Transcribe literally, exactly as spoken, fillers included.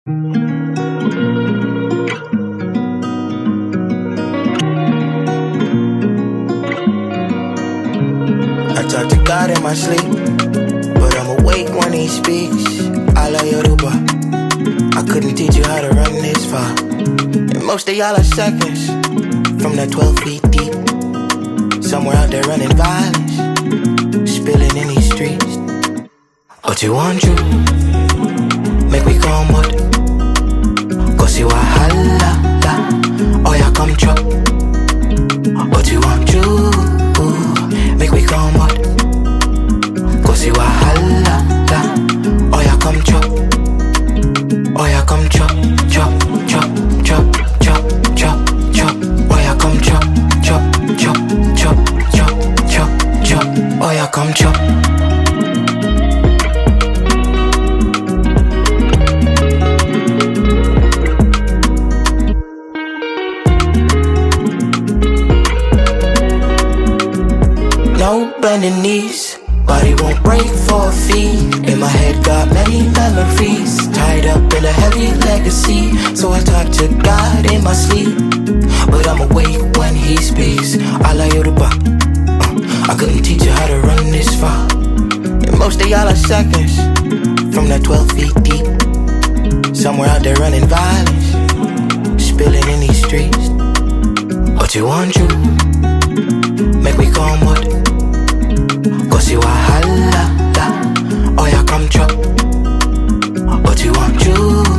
I talk to God in my sleep, but I'm awake when He speaks. Ala Yoruba, I couldn't teach you how to run this far. And most of y'all are seconds from that twelve feet deep. Somewhere out there running violence, spilling in these streets. What you want you? Make we come out. Go see wahala la. Oh yeah, come chop. What you want you? Make we come out. Go see wahala la. Oh yeah, come chop. Oh yeah, come chop, chop, chop, chop, chop, chop, chop. Oh yeah, come chop, chop, chop, chop, chop, chop, chop. Oh yeah, come chop. No bending knees, body won't break for a fee. In my head got many memories, tied up in a heavy legacy. So I talk to God in my sleep, but I'm awake when He speaks. Ala Yoruba, uh, I couldn't teach you how to run this far. And most of y'all are seconds from that twelve feet deep. Somewhere out there running violence, spilling in these streets. What you want you? Make we come out. Go see wahala la. Oh yeah, come chop. What you want you?